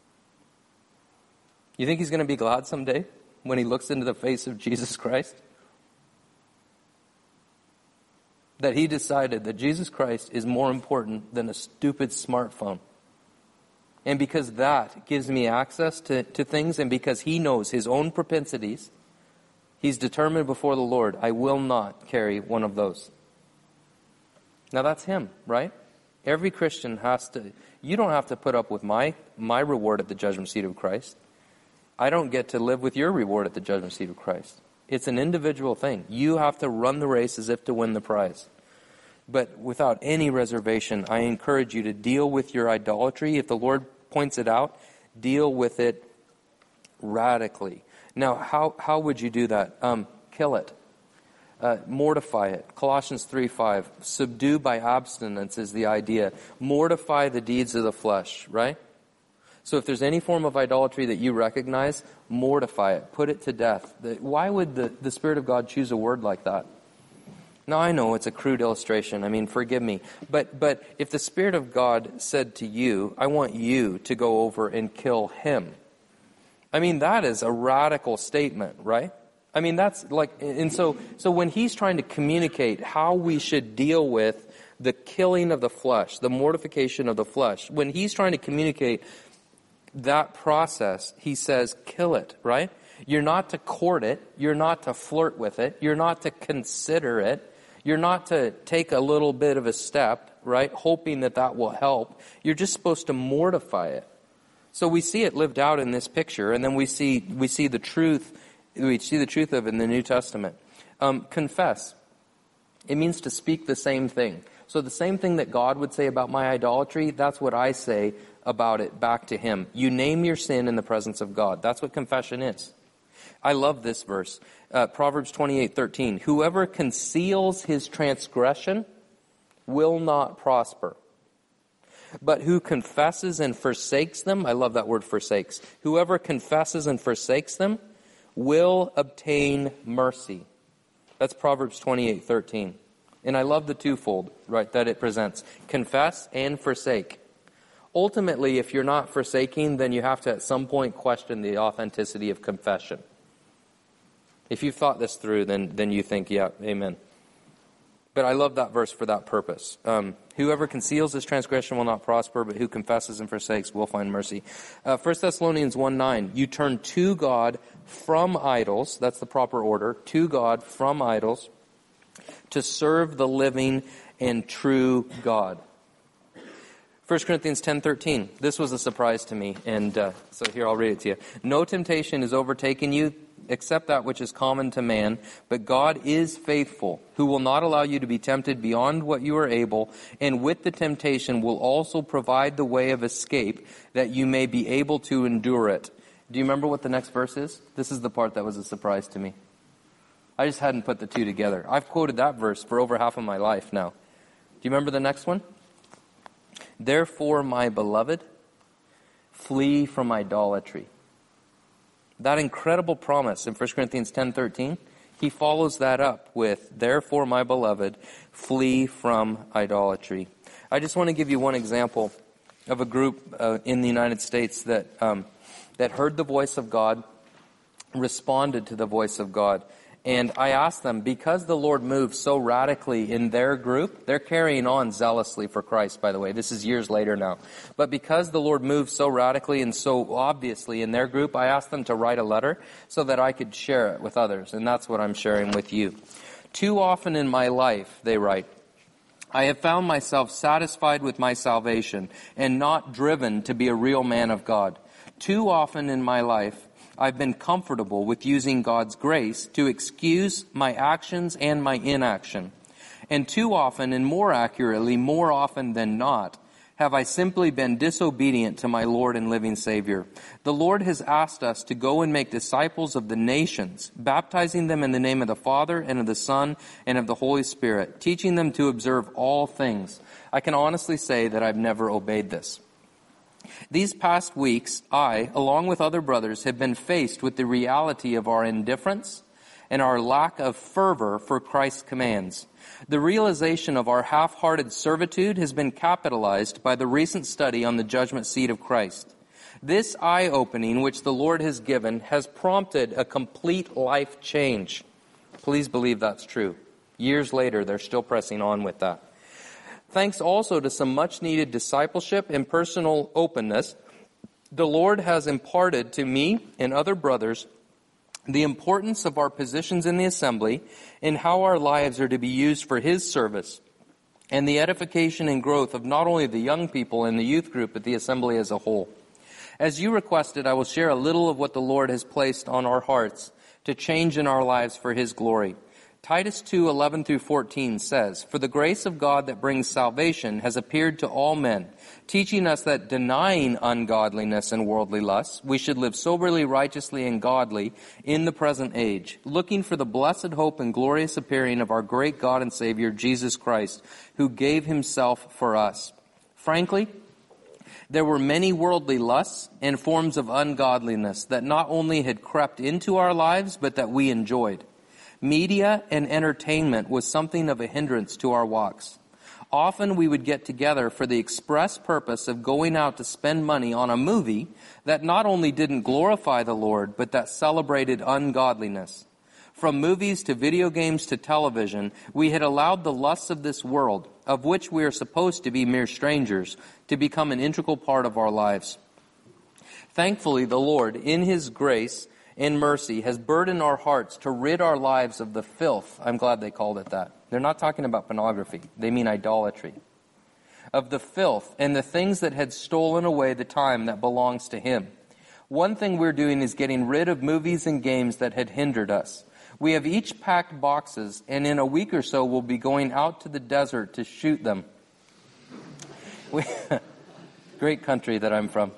You think he's going to be glad someday when he looks into the face of Jesus Christ? That he decided that Jesus Christ is more important than a stupid smartphone. And because that gives me access to things, and because he knows his own propensities, he's determined before the Lord, I will not carry one of those. Now that's him, right? Every Christian you don't have to put up with my reward at the judgment seat of Christ. I don't get to live with your reward at the judgment seat of Christ. It's an individual thing. You have to run the race as if to win the prize. But without any reservation, I encourage you to deal with your idolatry. If the Lord points it out, deal with it radically. Now, how would you do that? Kill it. Mortify it. Colossians 3:5. Subdue by abstinence is the idea. Mortify the deeds of the flesh, right? So if there's any form of idolatry that you recognize, mortify it. Put it to death. Why would the Spirit of God choose a word like that? Now, I know it's a crude illustration. I mean, forgive me. But if the Spirit of God said to you, I want you to go over and kill him. I mean, that is a radical statement, right? I mean, that's like, and so when he's trying to communicate how we should deal with the killing of the flesh, the mortification of the flesh, when he's trying to communicate that process, he says, kill it, right? You're not to court it. You're not to flirt with it. You're not to consider it. You're not to take a little bit of a step, right, hoping that will help. You're just supposed to mortify it. So we see it lived out in this picture, and then we see the truth we see the truth of in the New Testament. Confess. It means to speak the same thing. So the same thing that God would say about my idolatry, that's what I say about it back to Him. You name your sin in the presence of God. That's what confession is. I love this verse. Proverbs 28:13. Whoever conceals his transgression will not prosper. But who confesses and forsakes them, I love that word forsakes. Whoever confesses and forsakes them will obtain mercy. That's Proverbs 28:13. And I love the twofold, right, that it presents. Confess and forsake. Ultimately, if you're not forsaking, then you have to at some point question the authenticity of confession. If you've thought this through, then you think, yeah, amen. But I love that verse for that purpose. Whoever conceals his transgression will not prosper, but who confesses and forsakes will find mercy. 1 Thessalonians 1:9, you turn to God from idols, that's the proper order, to God from idols, to serve the living and true God. 1 Corinthians 10:13, this was a surprise to me, and so here I'll read it to you. No temptation has overtaken you, except that which is common to man, but God is faithful, who will not allow you to be tempted beyond what you are able, and with the temptation will also provide the way of escape, that you may be able to endure it. Do you remember what the next verse is? This is the part that was a surprise to me. I just hadn't put the two together. I've quoted that verse for over half of my life now. Do you remember the next one? Therefore, my beloved, flee from idolatry. That incredible promise in 1 Corinthians 10:13, he follows that up with, therefore, my beloved, flee from idolatry. I just want to give you one example of a group in the United States that heard the voice of God, responded to the voice of God. And I asked them, because the Lord moved so radically in their group, they're carrying on zealously for Christ, by the way. This is years later now. But because the Lord moved so radically and so obviously in their group, I asked them to write a letter so that I could share it with others. And that's what I'm sharing with you. Too often in my life, they write, I have found myself satisfied with my salvation and not driven to be a real man of God. Too often in my life, I've been comfortable with using God's grace to excuse my actions and my inaction. And too often, and more accurately, more often than not, have I simply been disobedient to my Lord and living Savior. The Lord has asked us to go and make disciples of the nations, baptizing them in the name of the Father and of the Son and of the Holy Spirit, teaching them to observe all things. I can honestly say that I've never obeyed this. These past weeks, I, along with other brothers, have been faced with the reality of our indifference and our lack of fervor for Christ's commands. The realization of our half-hearted servitude has been capitalized by the recent study on the judgment seat of Christ. This eye-opening which the Lord has given has prompted a complete life change. Please believe that's true. Years later, they're still pressing on with that. Thanks also to some much-needed discipleship and personal openness, the Lord has imparted to me and other brothers the importance of our positions in the assembly and how our lives are to be used for His service and the edification and growth of not only the young people in the youth group, but the assembly as a whole. As you requested, I will share a little of what the Lord has placed on our hearts to change in our lives for His glory. Titus 2:11-14 says, For the grace of God that brings salvation has appeared to all men, teaching us that denying ungodliness and worldly lusts, we should live soberly, righteously, and godly in the present age, looking for the blessed hope and glorious appearing of our great God and Savior, Jesus Christ, who gave Himself for us. Frankly, there were many worldly lusts and forms of ungodliness that not only had crept into our lives, but that we enjoyed. Media and entertainment was something of a hindrance to our walks. Often we would get together for the express purpose of going out to spend money on a movie that not only didn't glorify the Lord, but that celebrated ungodliness. From movies to video games to television, we had allowed the lusts of this world, of which we are supposed to be mere strangers, to become an integral part of our lives. Thankfully, the Lord, in His grace and mercy, has burdened our hearts to rid our lives of the filth. I'm glad they called it that. They're not talking about pornography. They mean idolatry. Of the filth and the things that had stolen away the time that belongs to Him. One thing we're doing is getting rid of movies and games that had hindered us. We have each packed boxes, and in a week or so we'll be going out to the desert to shoot them. Great country that I'm from.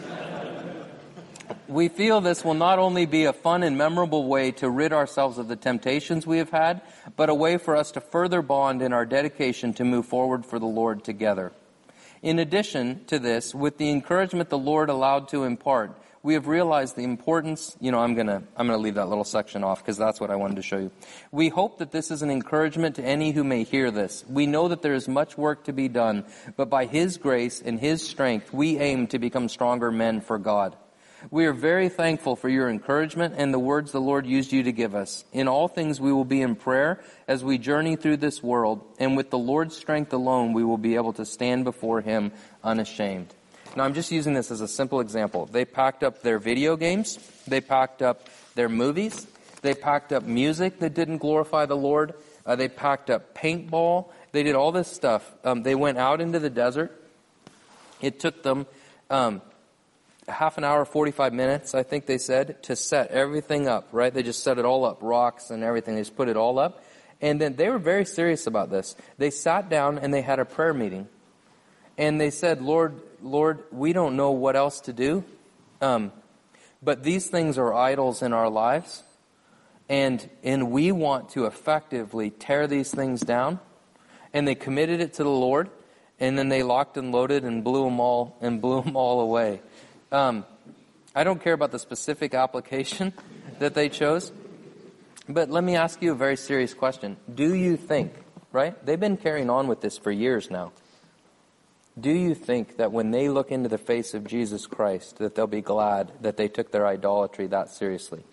We feel this will not only be a fun and memorable way to rid ourselves of the temptations we have had, but a way for us to further bond in our dedication to move forward for the Lord together. In addition to this, with the encouragement the Lord allowed to impart, we have realized the importance, I'm going to leave that little section off because that's what I wanted to show you. We hope that this is an encouragement to any who may hear this. We know that there is much work to be done, but by His grace and His strength, we aim to become stronger men for God. We are very thankful for your encouragement and the words the Lord used you to give us. In all things we will be in prayer as we journey through this world, and with the Lord's strength alone we will be able to stand before Him unashamed. Now, I'm just using this as a simple example. They packed up their video games. They packed up their movies. They packed up music that didn't glorify the Lord. They packed up paintball. They did all this stuff. They went out into the desert. It took them half an hour, 45 minutes, I think they said, to set everything up, right? They just set it all up, rocks and everything. They just put it all up. And then they were very serious about this. They sat down and they had a prayer meeting. And they said, Lord, we don't know what else to do, but these things are idols in our lives, and we want to effectively tear these things down. And they committed it to the Lord, and then they locked and loaded and blew them all away. I don't care about the specific application that they chose, but let me ask you a very serious question. Do you think, right? They've been carrying on with this for years now. Do you think that when they look into the face of Jesus Christ, that they'll be glad that they took their idolatry that seriously?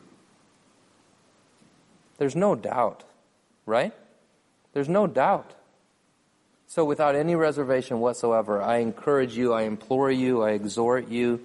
There's no doubt, right? There's no doubt. So without any reservation whatsoever, I encourage you, I implore you, I exhort you,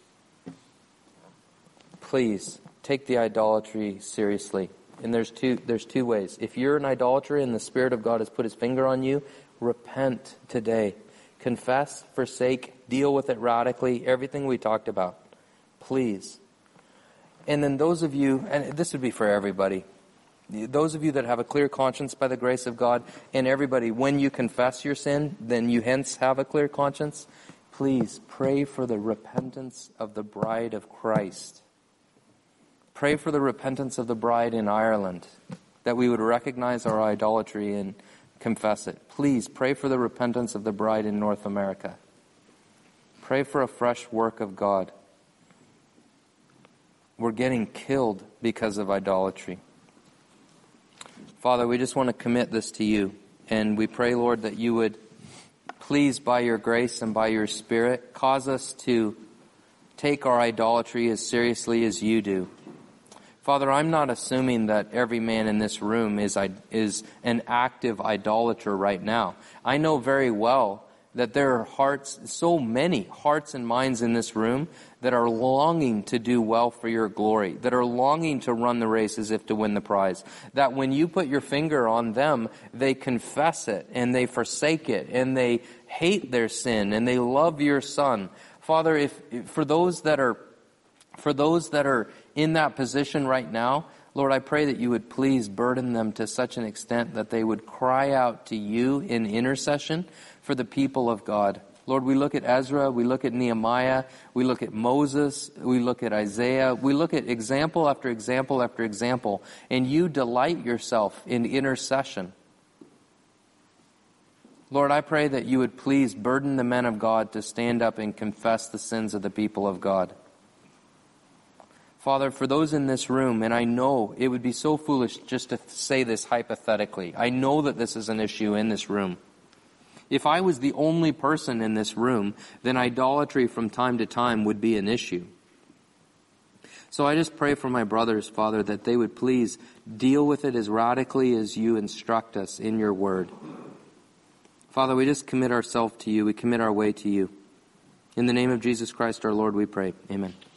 please take the idolatry seriously. And there's two ways. If you're an idolater and the Spirit of God has put His finger on you, repent today. Confess, forsake, deal with it radically, everything we talked about. Please. And then those of you, and this would be for everybody, those of you that have a clear conscience by the grace of God, and everybody, when you confess your sin, then you hence have a clear conscience, please pray for the repentance of the bride of Christ. Pray for the repentance of the bride in Ireland, that we would recognize our idolatry and confess it. Please pray for the repentance of the bride in North America. Pray for a fresh work of God. We're getting killed because of idolatry. Father, we just want to commit this to you. And we pray, Lord, that you would please, by your grace and by your Spirit, cause us to take our idolatry as seriously as you do. Father, I'm not assuming that every man in this room is an active idolater right now. I know very well that there are hearts, so many hearts and minds in this room that are longing to do well for your glory, that are longing to run the race as if to win the prize. That when you put your finger on them, they confess it and they forsake it and they hate their sin and they love your Son. Father, if for those that are in that position right now, Lord, I pray that you would please burden them to such an extent that they would cry out to you in intercession for the people of God. Lord, we look at Ezra, we look at Nehemiah, we look at Moses, we look at Isaiah, we look at example after example after example, and you delight yourself in intercession. Lord, I pray that you would please burden the men of God to stand up and confess the sins of the people of God. Father, for those in this room, and I know it would be so foolish just to say this hypothetically. I know that this is an issue in this room. If I was the only person in this room, then idolatry from time to time would be an issue. So I just pray for my brothers, Father, that they would please deal with it as radically as you instruct us in your word. Father, we just commit ourselves to you. We commit our way to you. In the name of Jesus Christ our Lord we pray. Amen.